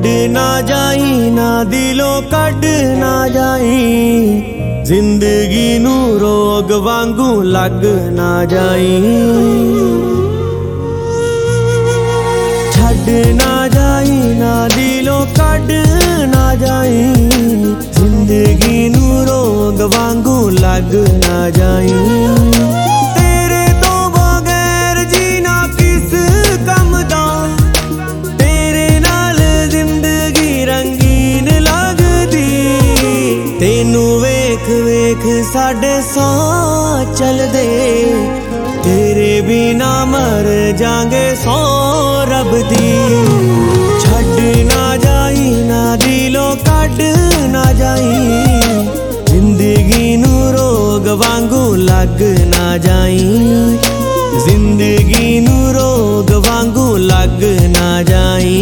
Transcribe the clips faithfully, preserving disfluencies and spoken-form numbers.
छड्ड ना जाई ना दिलों कढ ना जाई, जिंदगी नू रोग वांगू लग ना जाई। छड्ड ना जाई ना दिलों कढ ना जाई, जिंदगी नू रोग वांगू लग ना जाई। तेरे तो बगैर जीना किस कम दा, तेरे नाल जिंदगी रंगीन लगदी। तेनू वेख वेख साडे साह चलदे, तेरे बिना मर जांगे सौ रब दी। छड्ड ना जाई ना दिलों कढ ना जाई, जिंदगी नू रोग वांगू लग ना जाई। जिंदगी नू रोग वांगू लग ना जाई।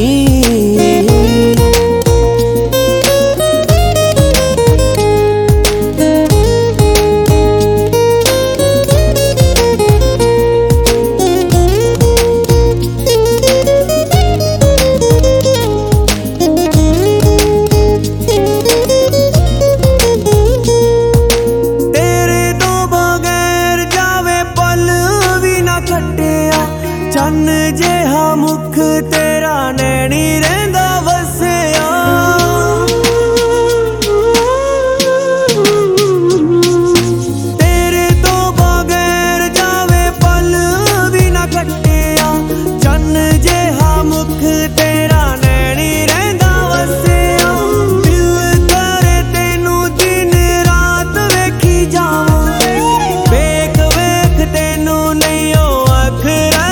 चन्न जिहा मुख तेरा नैनी रहिंदा वसिया, तेरे तो बगैर जावे पल भी ना कटिया। चन्न जिहा मुख तेरा नैनी रहिंदा वसिया, दिल करे तेनू दिन रात वेखी जावां। वेख वेख तेनू नहीं ओ अखरा,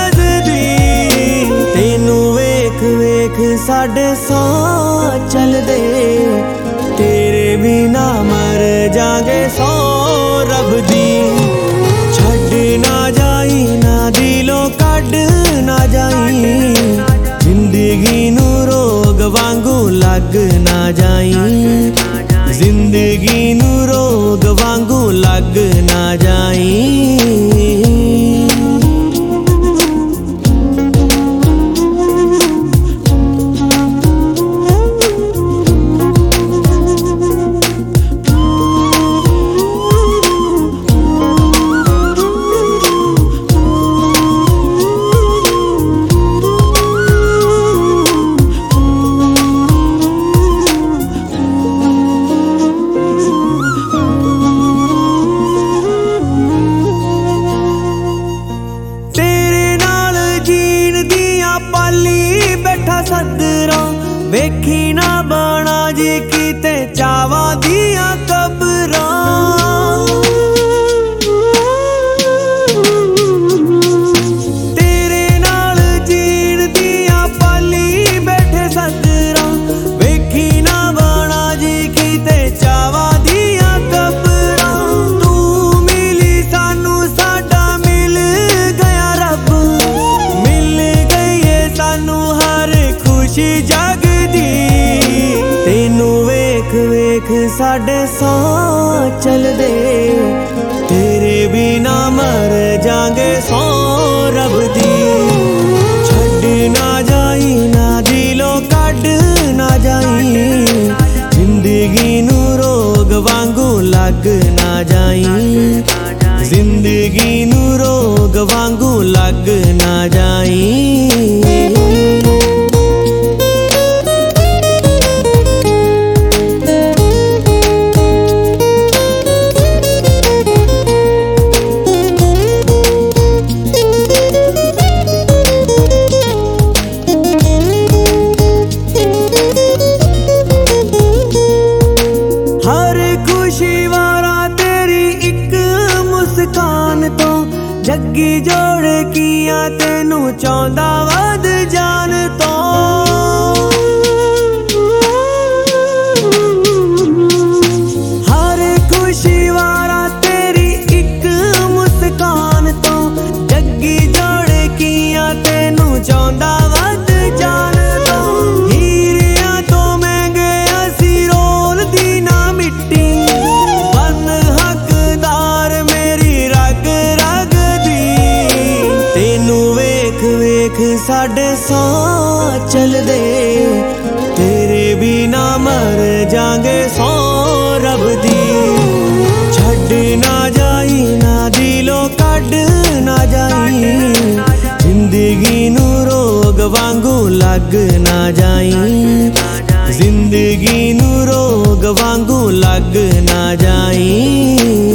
साडे साह चलदे, तेरे बिना मर जांगे सौ रब दी। छड्ड ना जाई ना दिलों कढ ना जाई, जिंदगी नू रोग वांगू लग ना जाई। जिंदगी नू रोग वांगू लग ना जाई। पाली बैठा सदरा वेखी ना बाणा जी कीते चावा दिया कबरा। तेरे नाल जीण दिया पाली बैठे सदरा वेखी ना बाणा जी कीते चावा दिया कबरा। तू मिली सानू साडा मिल गया रब, मिल सानू हर खुशी जगदी। तेनू वेख वेख साडे साह चलदे, तेरे बिना मर जांगे सौ रब दी। छड्ड ना जाई ना दिलों कढ ना जाई, जिंदगी नू रोग वांगू लग ना जाई। जिंदगी नू रोग वांगू लग ना जाई। जग्गी जोड़ किया तेनू चाहंदा वध जान तो। हर खुशी वारा तेरी एक मुस्कान तो, जग्गी जोड़ किया तेनू चाहंदा वध जान तो। हीरिया तो महंगे असी रोल दी ना मिट्टी, बन हकदार मेरी रग रग दी। तेनू वेख वेख साडे साह ਲੱਗ ਨਾ ਜਾਈ, ਜ਼ਿੰਦਗੀ ਨੂੰ ਰੋਗ ਵਾਂਗੂ ਲੱਗ ਨਾ ਜਾਈ।